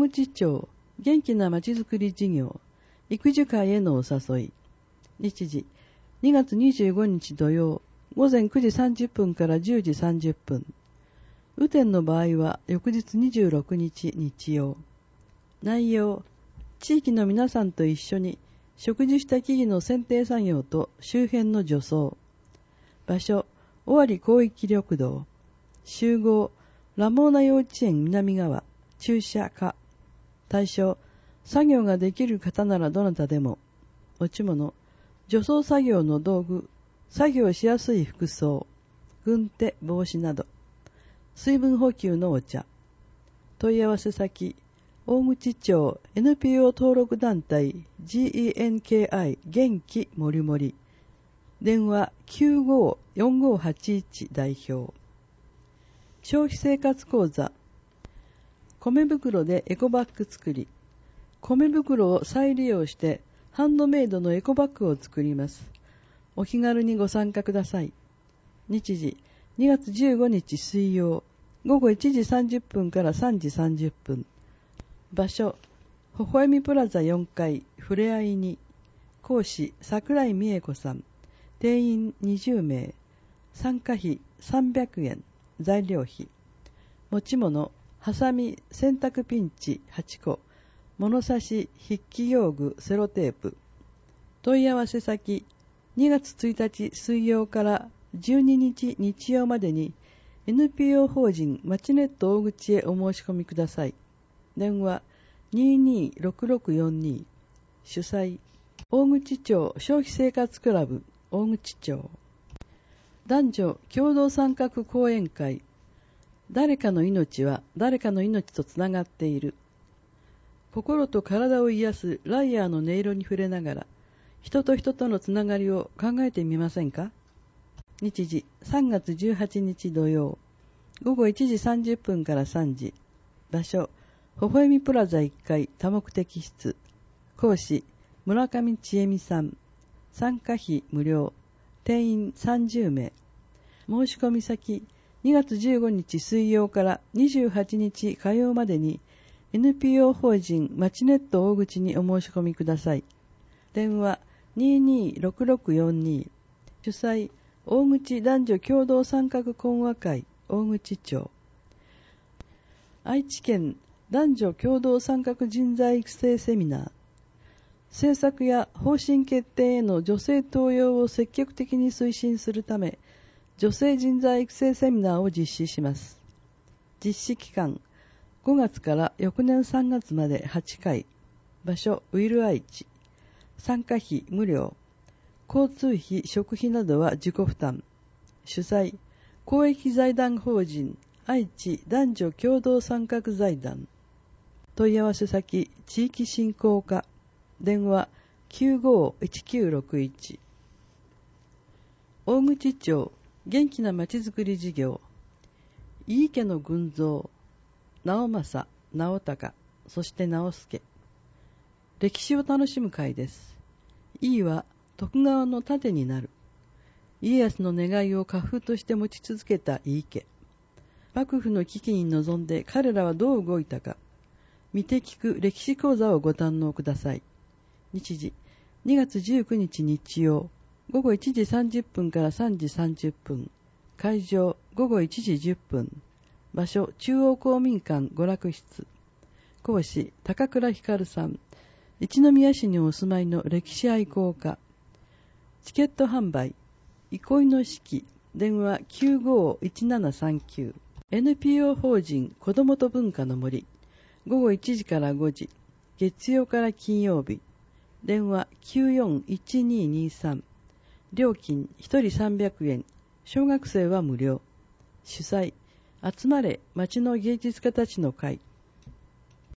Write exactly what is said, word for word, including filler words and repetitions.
口町元気なまちづくり事業育樹会へのお誘い。日時にがつにじゅうごにち土曜午前くじさんじゅっぷんからじゅうじさんじゅっぷん。雨天の場合は翌日にじゅうろくにち日曜。内容、地域の皆さんと一緒に植樹した木々の剪定作業と周辺の除草。場所、尾張広域緑道。集合、ラモーナ幼稚園南側、駐車可。対象、作業ができる方ならどなたでも。持ち物、除草作業の道具、作業しやすい服装、軍手、帽子など。水分補給のお茶。問い合わせ先、大口町 エヌピーオー 登録団体 ジーイーエヌケーアイ 元気もりもり。電話きゅうごーよんごーはちいち代表。消費生活講座。米袋でエコバッグ作り。米袋を再利用してハンドメイドのエコバッグを作ります。お気軽にご参加ください。日時にがつじゅうごにち水曜午後いちじさんじゅっぷんからさんじさんじゅっぷん。場所、微笑みプラザよんかいふれあいに。講師、桜井美恵子さん。定員にじゅうめい。参加費さんびゃくえん。材料費。持ち物、ハサミ、洗濯ピンチはちこ。物差し、筆記用具、セロテープ。問い合わせ先、にがつついたち水曜からじゅうににち日曜までに エヌピーオー 法人まちネット大口へお申し込みください。電話にーにーろくろくよんに。主催、大口町消費生活クラブ大口町。男女共同参画講演会。誰かの命は誰かの命とつながっている。心と体を癒すライヤーの音色に触れながら人と人とのつながりを考えてみませんか。日時さんがつじゅうはちにち土曜午後いちじさんじゅっぷんからさんじ。場所、微笑みプラザいっかい多目的室。講師、村上千恵美さん。参加費無料。定員さんじゅうめい。申し込み先、にがつじゅうごにち水曜からにじゅうはちにち火曜までに エヌピーオー 法人まちネット大口にお申し込みください。電話にーにーろくろくよんに。主催、大口男女共同参画講話会大口町。愛知県男女共同参画人材育成セミナー。政策や方針決定への女性登用を積極的に推進するため、女性人材育成セミナーを実施します。実施期間、ごがつから翌年さんがつまではちかい。場所、ウィル愛知。参加費無料。交通費、食費などは自己負担。主催、公益財団法人愛知男女共同参画財団。問い合わせ先、地域振興課。電話きゅうごーいちきゅうろくいち。大口町元気なまちづくり事業。井伊家の群像、直政、直隆、そして直輔。歴史を楽しむ会です。井伊は徳川の盾になる。家康の願いを家風として持ち続けた井伊家。幕府の危機に臨んで彼らはどう動いたか。見て聞く歴史講座をご堪能ください。日時にがつじゅうくにち日曜午後いちじさんじゅっぷんからさんじさんじゅっぷん。会場午後いちじじゅっぷん。場所、中央公民館娯楽室。講師、高倉光さん。一宮市にお住まいの歴史愛好家。チケット販売、憩いの式。電話きゅうごーいちななさんきゅう。エヌピーオー 法人子どもと文化の森。午後いちじからごじ。月曜から金曜日。電話きゅうよんいちにーにーさん。料金ひとりさんびゃくえん。小学生は無料。主催、集まれ町の芸術家たちの会。